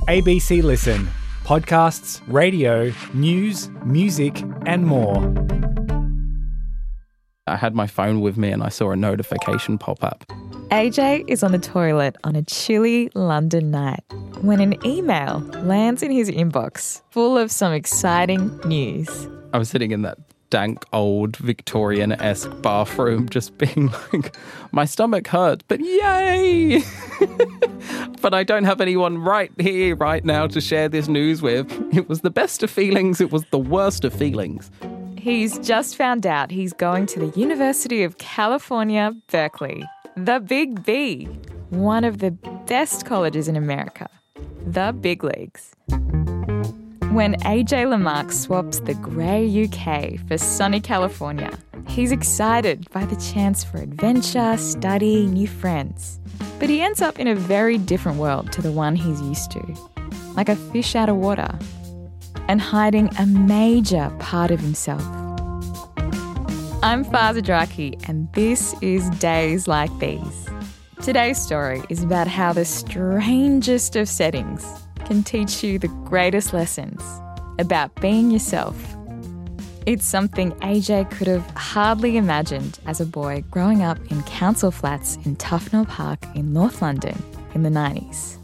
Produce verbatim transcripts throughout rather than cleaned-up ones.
A B C Listen. Podcasts, radio, news, music and more. I had my phone with me and I saw a notification pop up. A J is on the toilet on a chilly London night when an email lands in his inbox full of some exciting news. I was sitting in that dank old Victorian-esque bathroom just being like, my stomach hurts, but yay! But I don't have anyone right here, right now to share this news with. It was the best of feelings, it was the worst of feelings. He's just found out he's going to the University of California, Berkeley. The Big B, one of the best colleges in America. The big leagues. When A J Lamarck swaps the grey U K for sunny California, he's excited by the chance for adventure, study, new friends. But he ends up in a very different world to the one he's used to, like a fish out of water, and hiding a major part of himself. I'm Faza Draki, and this is Days Like These. Today's story is about how the strangest of settings can teach you the greatest lessons about being yourself. It's something A J could have hardly imagined as a boy growing up in council flats in Tufnell Park in North London in the nineties.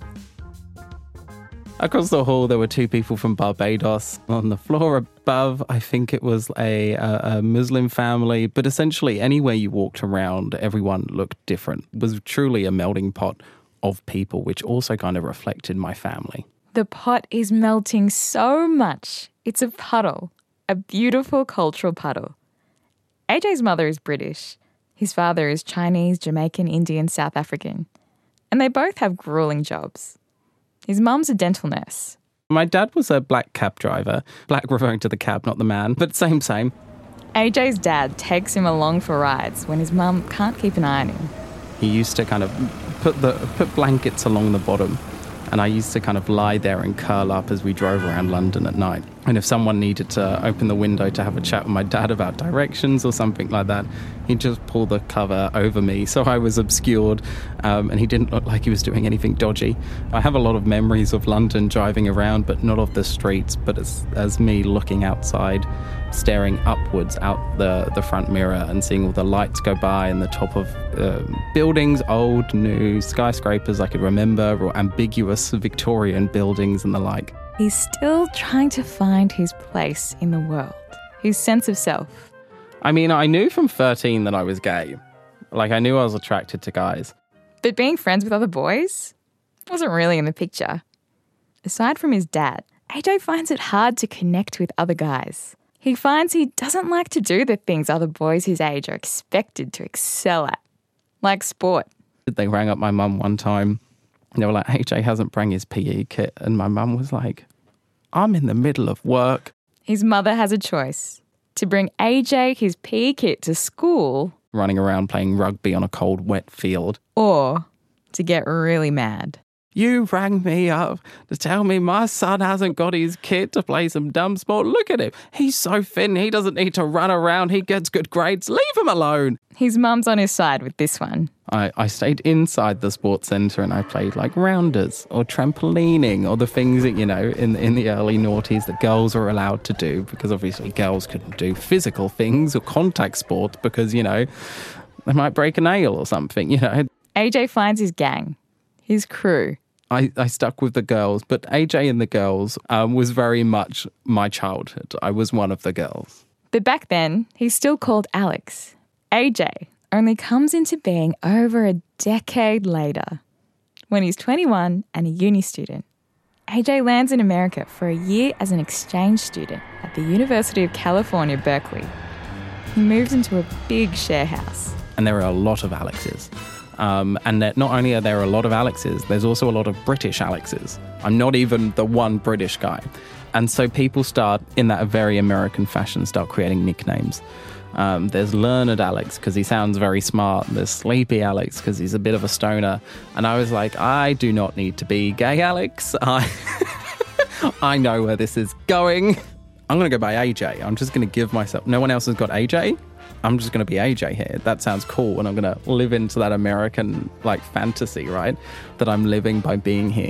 Across the hall, there were two people from Barbados. On the floor above, I think it was a, a, a Muslim family. But essentially, anywhere you walked around, everyone looked different. It was truly a melting pot of people, which also kind of reflected my family. The pot is melting so much. It's a puddle, a beautiful cultural puddle. A J's mother is British. His father is Chinese, Jamaican, Indian, South African. And they both have grueling jobs. His mum's a dental nurse. My dad was a black cab driver. Black referring to the cab, not the man, but same, same. A J's dad takes him along for rides when his mum can't keep an eye on him. He used to kind of put the put blankets along the bottom, and I used to kind of lie there and curl up as we drove around London at night. And if someone needed to open the window to have a chat with my dad about directions or something like that, he'd just pull the cover over me so I was obscured, um, and he didn't look like he was doing anything dodgy. I have a lot of memories of London driving around, but not of the streets, but as, as me looking outside, staring upwards out the, the front mirror and seeing all the lights go by and the top of um, buildings, old, new, skyscrapers I could remember, or ambiguous Victorian buildings and the like. He's still trying to find his place in the world, his sense of self. I mean, I knew from thirteen that I was gay. Like, I knew I was attracted to guys. But being friends with other boys wasn't really in the picture. Aside from his dad, A J finds it hard to connect with other guys. He finds he doesn't like to do the things other boys his age are expected to excel at, like sport. They rang up my mum one time. They were like, A J hasn't brought his P E kit. And my mum was like, I'm in the middle of work. His mother has a choice. To bring A J his P E kit to school. Running around playing rugby on a cold, wet field. Or to get really mad. You rang me up to tell me my son hasn't got his kit to play some dumb sport. Look at him. He's so thin. He doesn't need to run around. He gets good grades. Leave him alone. His mum's on his side with this one. I, I stayed inside the sports centre and I played like rounders or trampolining or the things that, you know, in, in the early noughties that girls were allowed to do, because obviously girls couldn't do physical things or contact sports because, you know, they might break a nail or something, you know. A J finds his gang, his crew. I, I stuck with the girls, but A J and the girls um, was very much my childhood. I was one of the girls. But back then, he's still called Alex. A J only comes into being over a decade later. When he's twenty-one and a uni student, A J lands in America for a year as an exchange student at the University of California, Berkeley. He moves into a big share house. And there are a lot of Alexes. Um, and that not only are there a lot of Alexes, there's also a lot of British Alexes. I'm not even the one British guy. And so people start, in that very American fashion, start creating nicknames. Um, there's Learned Alex because he sounds very smart. There's Sleepy Alex because he's a bit of a stoner. And I was like, I do not need to be gay Alex. I, I know where this is going. I'm going to go by A J. I'm just going to give myself... No one else has got A J. I'm just going to be A J here. That sounds cool. And I'm going to live into that American, like, fantasy, right? That I'm living by being here.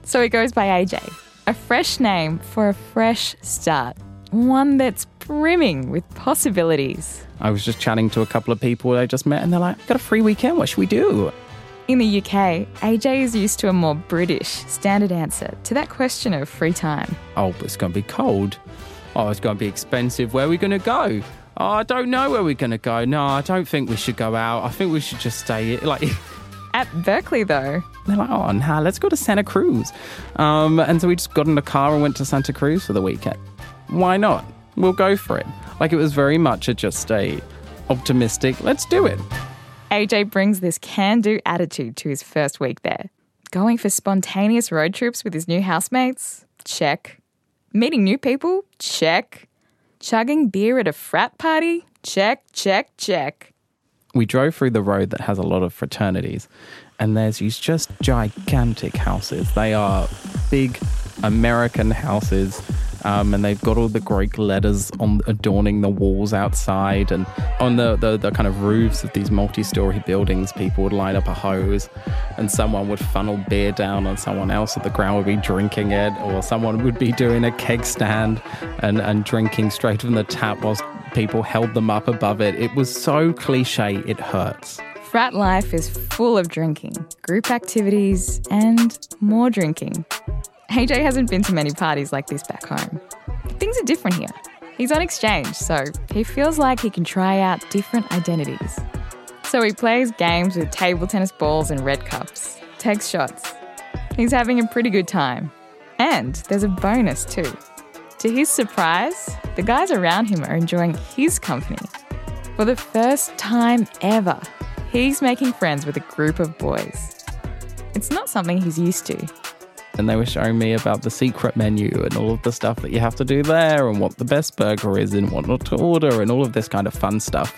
So he goes by A J, a fresh name for a fresh start, one that's brimming with possibilities. I was just chatting to a couple of people I just met and they're like, got a free weekend, what should we do? In the U K, A J is used to a more British standard answer to that question of free time. Oh, but it's going to be cold. Oh, it's going to be expensive. Where are we going to go? Oh, I don't know where we're going to go. No, I don't think we should go out. I think we should just stay here. Like, At Berkeley, though, they're like, oh, nah, let's go to Santa Cruz. Um, and so we just got in the car and went to Santa Cruz for the weekend. Why not? We'll go for it. Like, it was very much a just a optimistic, let's do it. A J brings this can-do attitude to his first week there. Going for spontaneous road trips with his new housemates? Check. Meeting new people? Check. Chugging beer at a frat party? Check, check, check. We drove through the road that has a lot of fraternities, and there's these just gigantic houses. They are big American houses, um, and they've got all the Greek letters on adorning the walls outside, and on the, the, the kind of roofs of these multi-story buildings, people would light up a hose, and someone would funnel beer down on someone else at the ground would be drinking it, or someone would be doing a keg stand and, and drinking straight from the tap whilst people held them up above it. It was so cliche, it hurts. Frat life is full of drinking, group activities, and more drinking. A J hasn't been to many parties like this back home. But things are different here. He's on exchange, so he feels like he can try out different identities. So he plays games with table tennis balls and red cups, takes shots. He's having a pretty good time. And there's a bonus too. To his surprise, the guys around him are enjoying his company. For the first time ever, he's making friends with a group of boys. It's not something he's used to. And they were showing me about the secret menu and all of the stuff that you have to do there and what the best burger is and what not to order and all of this kind of fun stuff.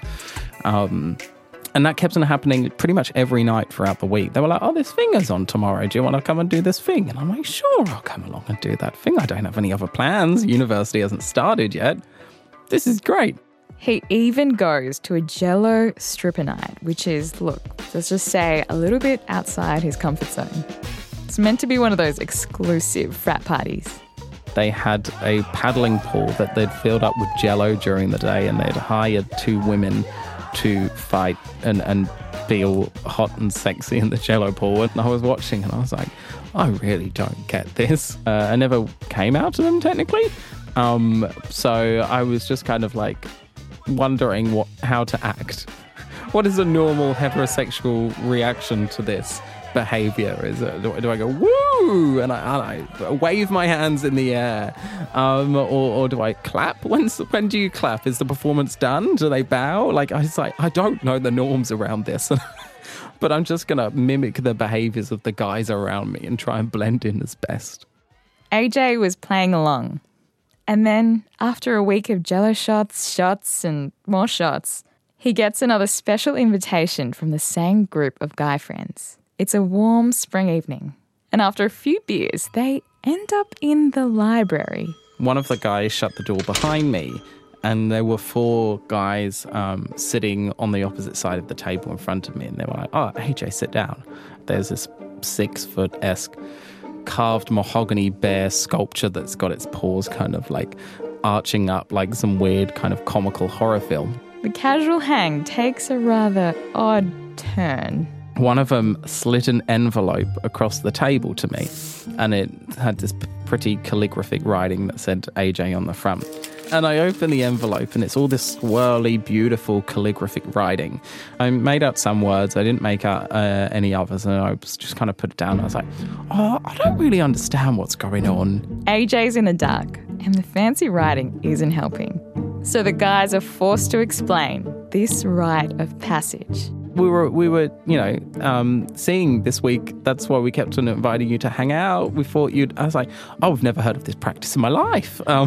Um, and that kept on happening pretty much every night throughout the week. They were like, oh, this thing is on tomorrow. Do you want to come and do this thing? And I'm like, sure, I'll come along and do that thing. I don't have any other plans. University hasn't started yet. This is great. He even goes to a Jell-O stripper night, which is, look, let's just say a little bit outside his comfort zone. It's meant to be one of those exclusive frat parties. They had a paddling pool that they'd filled up with Jell-O during the day, and they'd hired two women to fight and, and be all hot and sexy in the Jell-O pool. And I was watching and I was like, I really don't get this. Uh, I never came out to them technically. Um, so I was just kind of like wondering what how to act. What is a normal heterosexual reaction to this behavior? Is it, do, do I go woo and I, and I wave my hands in the air, um, or, or do I clap? When's when do you clap? Is the performance done? Do they bow? Like I was like, I don't know the norms around this, but I'm just gonna mimic the behaviors of the guys around me and try and blend in as best. A J was playing along, and then after a week of Jell-O shots, shots, and more shots, he gets another special invitation from the same group of guy friends. It's a warm spring evening, and after a few beers, they end up in the library. One of the guys shut the door behind me, and there were four guys um, sitting on the opposite side of the table in front of me, and they were like, oh, A J, sit down. There's this six-foot-esque carved mahogany bear sculpture that's got its paws kind of like arching up like some weird kind of comical horror film. The casual hang takes a rather odd turn. One of them slit an envelope across the table to me, and it had this p- pretty calligraphic writing that said A J on the front. And I opened the envelope, and it's all this swirly, beautiful calligraphic writing. I made out some words. I didn't make out uh, any others, and I was just kind of put it down. I was like, oh, I don't really understand what's going on. A J's in the dark, and the fancy writing isn't helping. So the guys are forced to explain this rite of passage. We were, we were, you know, um, seeing this week. That's why we kept on inviting you to hang out. We thought you'd. I was like, oh, I've never heard of this practice in my life. Um,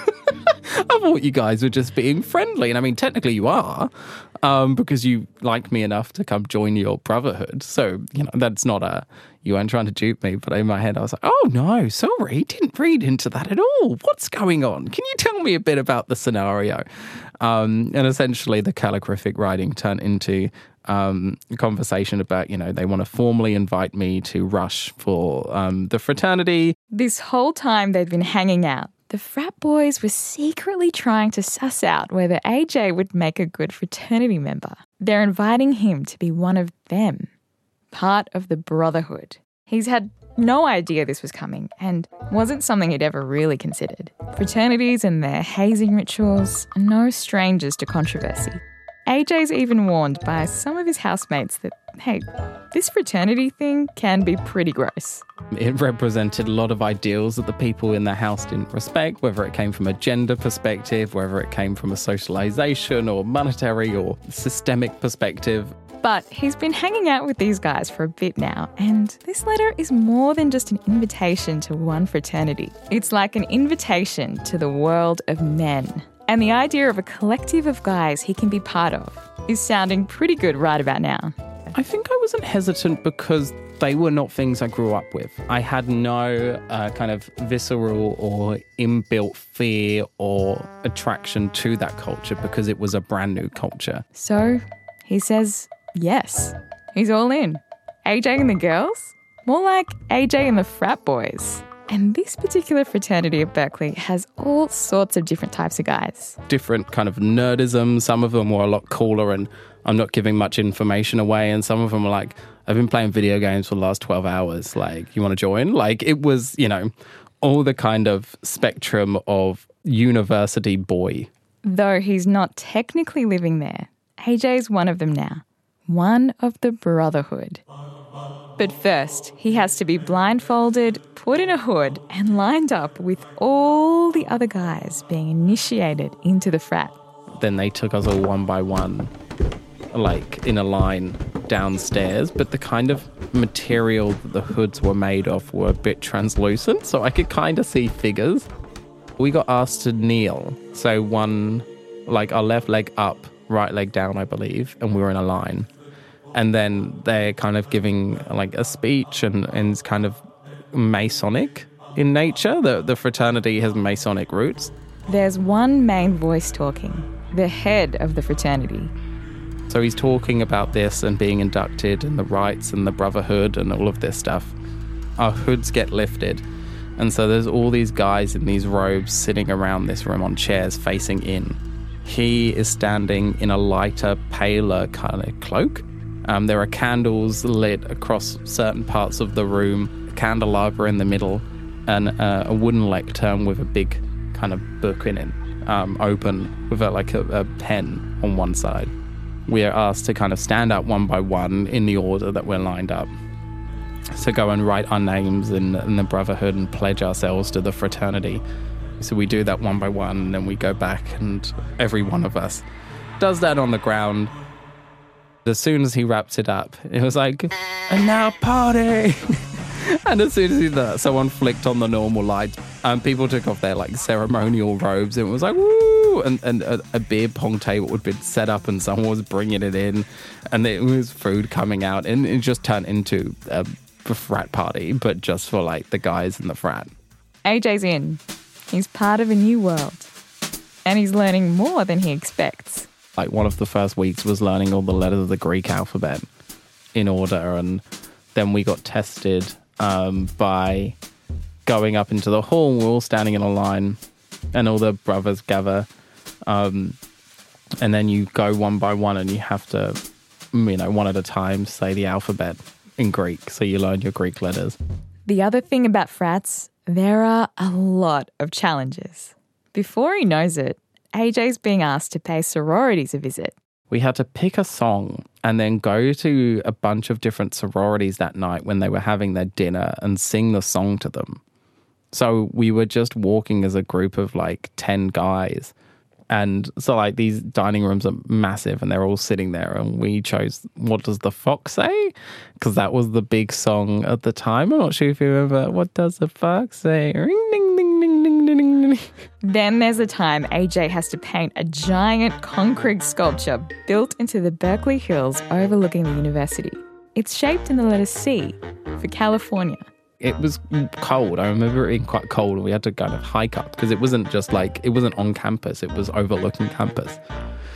I thought you guys were just being friendly, and I mean, technically you are, um, because you like me enough to come join your brotherhood. So you know, that's not a you weren't trying to dupe me. But in my head, I was like, oh no, sorry, didn't read into that at all. What's going on? Can you tell me a bit about the scenario? Um, and essentially, the calligraphic writing turned into um, conversation about, you know, they want to formally invite me to rush for um, the fraternity. This whole time they'd been hanging out, the frat boys were secretly trying to suss out whether A J would make a good fraternity member. They're inviting him to be one of them, part of the brotherhood. He's had no idea this was coming and wasn't something he'd ever really considered. Fraternities and their hazing rituals are no strangers to controversy. A J's even warned by some of his housemates that, hey, this fraternity thing can be pretty gross. It represented a lot of ideals that the people in the house didn't respect, whether it came from a gender perspective, whether it came from a socialization or monetary or systemic perspective. But he's been hanging out with these guys for a bit now, and this letter is more than just an invitation to one fraternity. It's like an invitation to the world of men. And the idea of a collective of guys he can be part of is sounding pretty good right about now. I think I wasn't hesitant because they were not things I grew up with. I had no uh, kind of visceral or inbuilt fear or attraction to that culture because it was a brand new culture. So he says yes. He's all in. A J and the girls? More like A J and the frat boys. And this particular fraternity at Berkeley has all sorts of different types of guys. Different kind of nerdism. Some of them were a lot cooler and I'm not giving much information away. And some of them were like, I've been playing video games for the last twelve hours. Like, you want to join? Like, it was, you know, all the kind of spectrum of university boy. Though he's not technically living there, A J's one of them now. One of the brotherhood. But first, he has to be blindfolded, put in a hood, and lined up with all the other guys being initiated into the frat. Then they took us all one by one, like in a line downstairs, but the kind of material that the hoods were made of were a bit translucent, so I could kind of see figures. We got asked to kneel, so one, like our left leg up, right leg down, I believe, and we were in a line. And then they're kind of giving like a speech and, and it's kind of Masonic in nature. The, the fraternity has Masonic roots. There's one main voice talking, the head of the fraternity. So he's talking about this and being inducted and the rights and the brotherhood and all of this stuff. Our hoods get lifted. And so there's all these guys in these robes sitting around this room on chairs facing in. He is standing in a lighter, paler kind of cloak. Um, there are candles lit across certain parts of the room, a candelabra in the middle, and uh, a wooden lectern with a big kind of book in it, um, open with a, like a, a pen on one side. We are asked to kind of stand up one by one in the order that we're lined up. So go and write our names in, in the brotherhood and pledge ourselves to the fraternity. So we do that one by one, and then we go back, and every one of us does that on the ground. As soon as he wraps it up, it was like, and now party! And as soon as he did that, someone flicked on the normal lights, and people took off their like ceremonial robes, and it was like, woo! And, and a, a beer pong table had been set up, and someone was bringing it in, and there was food coming out, and it just turned into a frat party, but just for like the guys in the frat. A J's in. He's part of a new world. And he's learning more than he expects. Like one of the first weeks was learning all the letters of the Greek alphabet in order, and then we got tested um, by going up into the hall. We're all standing in a line, and all the brothers gather, um, and then you go one by one, and you have to, you know, one at a time, say the alphabet in Greek, so you learn your Greek letters. The other thing about frats, there are a lot of challenges. Before he knows it, A J's being asked to pay sororities a visit. We had to pick a song and then go to a bunch of different sororities that night when they were having their dinner and sing the song to them. So we were just walking as a group of like ten guys. And so like these dining rooms are massive and they're all sitting there, and we chose What Does the Fox Say? Because that was the big song at the time. I'm not sure if you remember. What does the fox say? Ring, ding, ding, ding, ding, ding, ding. Then there's a time A J has to paint a giant concrete sculpture built into the Berkeley Hills overlooking the university. It's shaped in the letter C for California. It was cold. I remember it being quite cold, and we had to kind of hike up because it wasn't just like, it wasn't on campus, it was overlooking campus.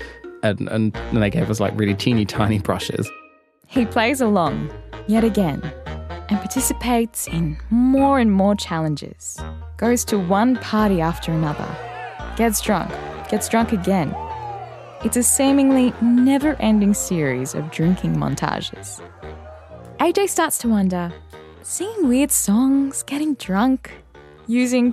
And, and and they gave us like really teeny tiny brushes. He plays along, yet again, and participates in more and more challenges. Goes to one party after another. Gets drunk, gets drunk again. It's a seemingly never-ending series of drinking montages. A J starts to wonder, singing weird songs, getting drunk, using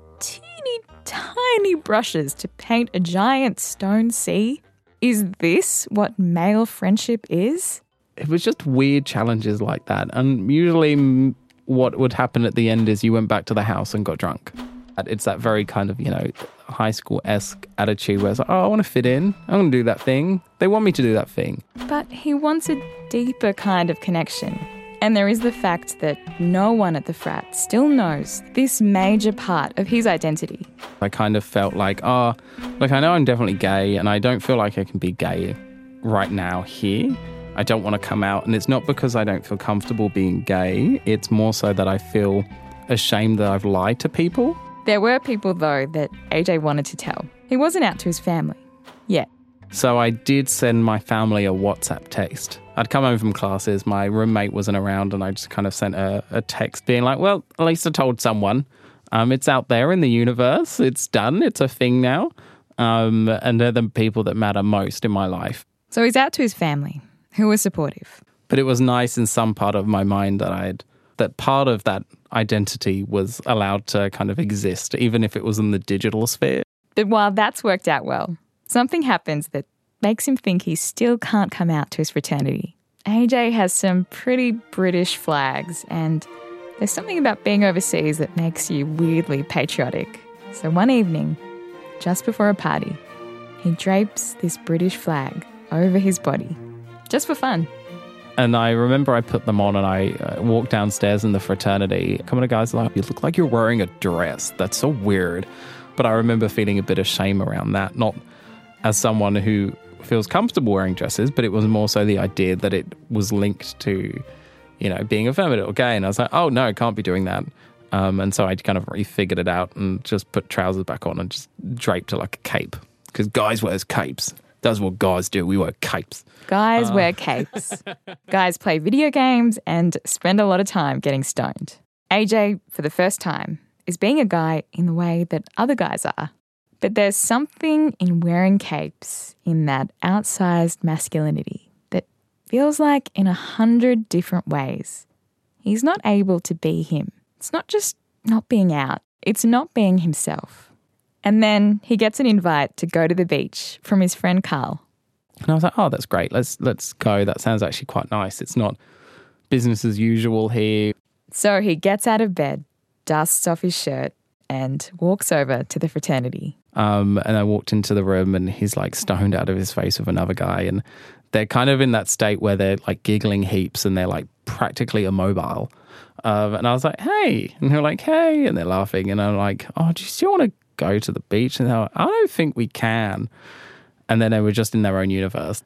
teeny tiny brushes to paint a giant stone sea. Is this what male friendship is? It was just weird challenges like that. And usually m- what would happen at the end is you went back to the house and got drunk. It's that very kind of, you know, high school-esque attitude where it's like, oh, I want to fit in. I'm going to do that thing. They want me to do that thing. But he wants a deeper kind of connection. And there is the fact that no one at the frat still knows this major part of his identity. I kind of felt like, oh, look, I know I'm definitely gay and I don't feel like I can be gay right now here. I don't want to come out. And it's not because I don't feel comfortable being gay. It's more so that I feel ashamed that I've lied to people. There were people, though, that A J wanted to tell. He wasn't out to his family yet. So I did send my family a WhatsApp text. I'd come home from classes, my roommate wasn't around, and I just kind of sent a, a text being like, well, at least I told someone. Um, it's out there in the universe. It's done. It's a thing now. Um, and they're the people that matter most in my life. So he's out to his family, who were supportive. But it was nice in some part of my mind that I'd that part of that identity was allowed to kind of exist, even if it was in the digital sphere. But while that's worked out well, something happens that makes him think he still can't come out to his fraternity. A J has some pretty British flags, and there's something about being overseas that makes you weirdly patriotic. So one evening, just before a party, he drapes this British flag over his body, just for fun. And I remember I put them on and I uh, walked downstairs in the fraternity. Come on, guys, like, you look like you're wearing a dress. That's so weird. But I remember feeling a bit of shame around that, not as someone who feels comfortable wearing dresses, but it was more so the idea that it was linked to, you know, being effeminate or gay. And I was like, oh, no, I can't be doing that. Um, and so I kind of refigured it out and just put trousers back on and just draped it like a cape. Because guys wear capes. That's what guys do. We wear capes. Guys uh. wear capes. Guys play video games and spend a lot of time getting stoned. A J, for the first time, is being a guy in the way that other guys are. But there's something in wearing capes, in that outsized masculinity, that feels like in a hundred different ways, he's not able to be him. It's not just not being out. It's not being himself. And then he gets an invite to go to the beach from his friend Carl. And I was like, oh, that's great. Let's let's go. That sounds actually quite nice. It's not business as usual here. So he gets out of bed, dusts off his shirt, and walks over to the fraternity. Um, and I walked into the room and he's like stoned out of his face with another guy. And they're kind of in that state where they're like giggling heaps and they're like practically immobile. Um, and I was like, hey. And they're like, hey. And they're laughing. And I'm like, oh, do you still want to go to the beach? And they're like, I don't think we can. And then they were just in their own universe.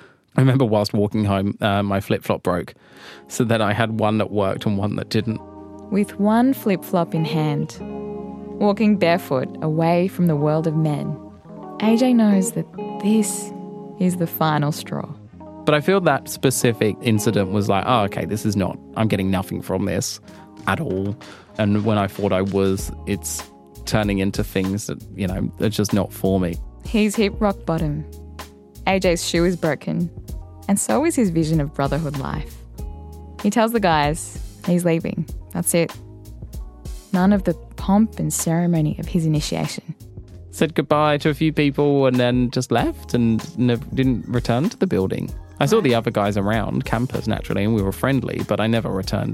I remember whilst walking home, uh, my flip-flop broke. So then I had one that worked and one that didn't. With one flip-flop in hand, walking barefoot away from the world of men, A J knows that this is the final straw. But I feel that specific incident was like, oh, okay, this is not, I'm getting nothing from this at all. And when I thought I was, it's turning into things that, you know, are just not for me. He's hit rock bottom. A J's shoe is broken, and so is his vision of brotherhood life. He tells the guys he's leaving. That's it. None of the pomp and ceremony of his initiation. Said goodbye to a few people and then just left and never, didn't return to the building. I saw the other guys around campus naturally and we were friendly, but I never returned.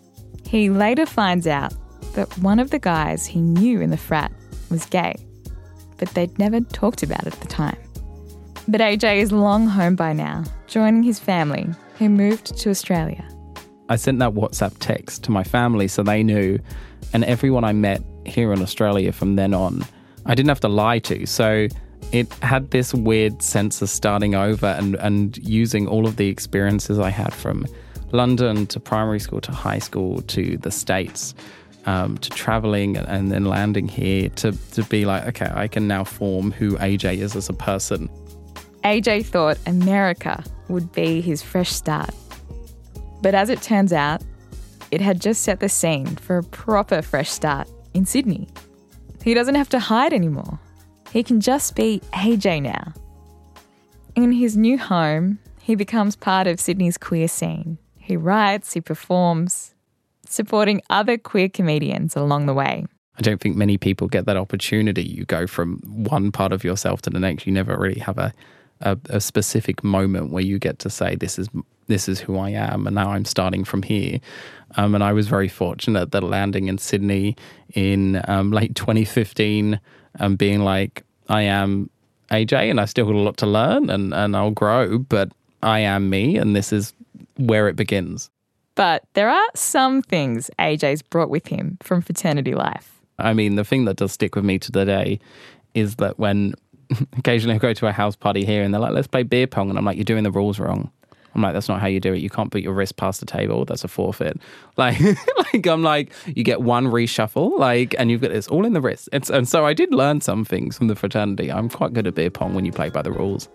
He later finds out that one of the guys he knew in the frat was gay, but they'd never talked about it at the time. But A J is long home by now, joining his family, who moved to Australia. I sent that WhatsApp text to my family so they knew, and everyone I met here in Australia from then on, I didn't have to lie to. So it had this weird sense of starting over and, and using all of the experiences I had from London to primary school to high school to the States, um, to travelling and then landing here to, to be like, okay, I can now form who A J is as a person. A J thought America would be his fresh start. But as it turns out, it had just set the scene for a proper fresh start in Sydney. He doesn't have to hide anymore. He can just be A J now. In his new home, he becomes part of Sydney's queer scene. He writes, he performs, supporting other queer comedians along the way. I don't think many people get that opportunity. You go from one part of yourself to the next. You never really have a, a, a specific moment where you get to say, this is this is who I am, and now I'm starting from here. Um, and I was very fortunate that landing in Sydney in um, late twenty fifteen and being like, I am A J and I still got a lot to learn and, and I'll grow, but I am me and this is where it begins. But there are some things A J's brought with him from fraternity life. I mean, the thing that does stick with me to the day is that when occasionally I go to a house party here and they're like, let's play beer pong. And I'm like, you're doing the rules wrong. I'm like, that's not how you do it. You can't put your wrist past the table. That's a forfeit. Like, like I'm like, you get one reshuffle, like, and you've got it's all in the wrist. It's, and so I did learn some things from the fraternity. I'm quite good at beer pong when you play by the rules.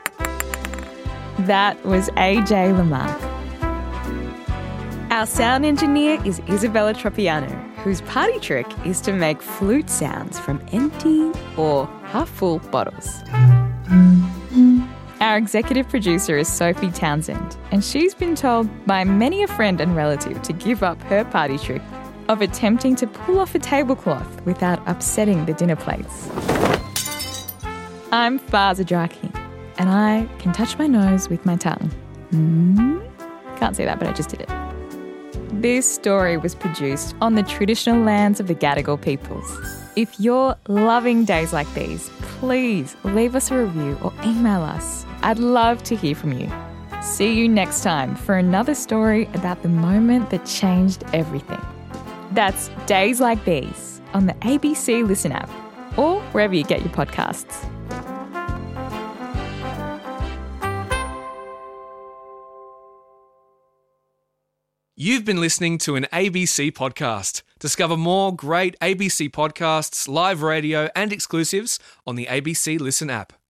That was A J Lamarck. Our sound engineer is Isabella Tropiano, whose party trick is to make flute sounds from empty or half-full bottles. Our executive producer is Sophie Townsend, and she's been told by many a friend and relative to give up her party trick of attempting to pull off a tablecloth without upsetting the dinner plates. I'm Faz Adraki, and I can touch my nose with my tongue. Mm? Can't say that, but I just did it. This story was produced on the traditional lands of the Gadigal peoples. If you're loving days like these, please leave us a review or email us. I'd love to hear from you. See you next time for another story about the moment that changed everything. That's Days Like These on the A B C Listen app or wherever you get your podcasts. You've been listening to an A B C podcast. Discover more great A B C podcasts, live radio, and exclusives on the A B C Listen app.